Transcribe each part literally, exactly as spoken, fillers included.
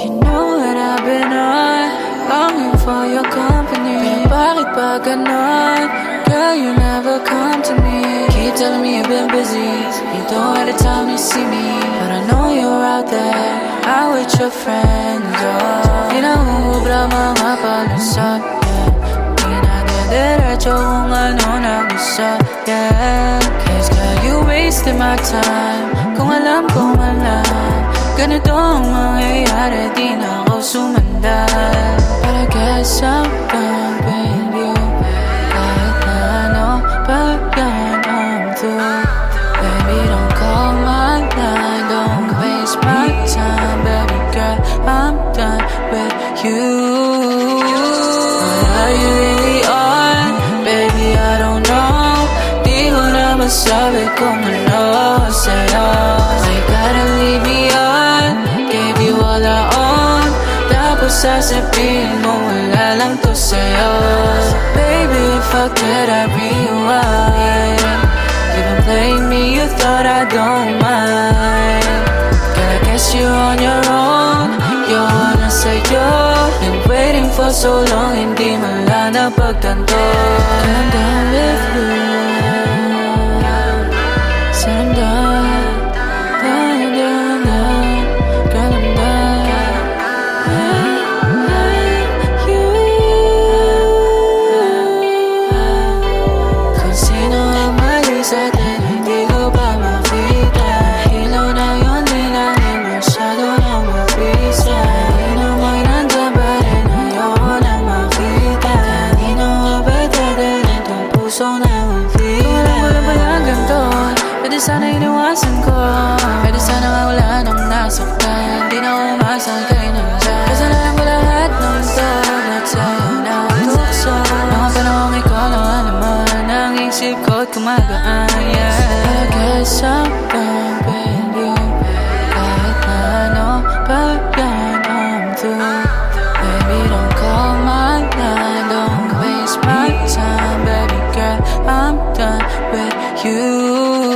You know what I've been on, longing for your company. Pero bakit ba ganon? Girl, you never come to me. Keep telling me you've been busy, you don't have the time to see me. But I know you're out there, out with your friends. Oh, di na uubra mga palusot, yeah. Di na dediretso kung ano nag-usap, yeah. Cause girl, you wasted my time. Kung alam ko man lang ganito ang mangyayari, di na ako sumandal. But I guess I'm done with you. Kahit na ano pa yan, I'm through. Baby, don't call my line, don't waste my time. Baby girl, I'm done with you. What are you really on? Baby, I don't know. Di ko na masabi kung ano sa'yo. You gotta leave me on, gave you all I own. Tapos sasabihin mo wala lang to sa'yo. Baby, if I could, I'd rewind. You been playing me, you thought I don't mind. Girl, I guess you're on your own. You're on a sa'yo. Been waiting for so long, hindi man lang napagtanto. I'm done with you. Said I'm done. Pwede sana iniwasan ko, pwede sana nga wala nang nasaktan. Di na umasan kayo nandiyan. Kasalanan ko lahat ng to, at sa'yo na tukso. Mga panahong ikaw lang naman ang isip ko't kumagaan, yeah. I guess I'm done with you. Kahit na ano pa yan, I'm through. Baby, don't call my line, don't waste my time. Baby girl, I'm done with you.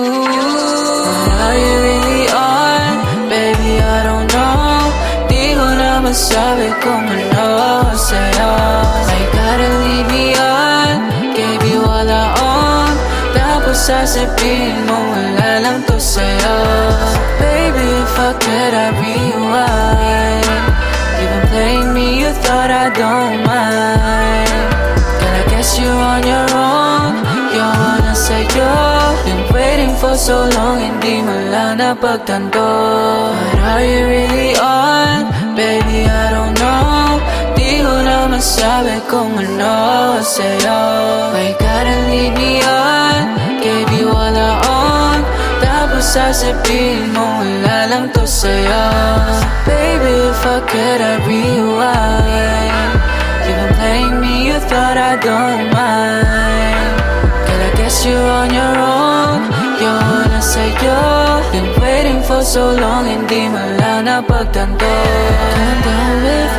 Are you really on? Baby, I don't know. Di ko na masabi kung ano sa'yo. You gotta leave me on, gave you all I own. Tapos sasabihin mo wala lang to sa'yo. Baby, if I could, I'd rewind. You been playing me, you thought I don't mind. Girl, I guess you're on your own. You're on a sa'yo. Been waiting for so long, hindi man lang napagtanto. But are you really on? Baby, I don't know. Di ko na masabi kung ano sa'yo. Why you gotta leave me on? Gave you all I own. Tapos sasabihin mo wala lang to sa'yo. Baby, if I could, I'd rewind. You been playing me, you thought I don't mind. Girl, I guess you're on your own. You're on a sa'yo. Been waiting for so long, hindi man lang napagtanto. I'm done with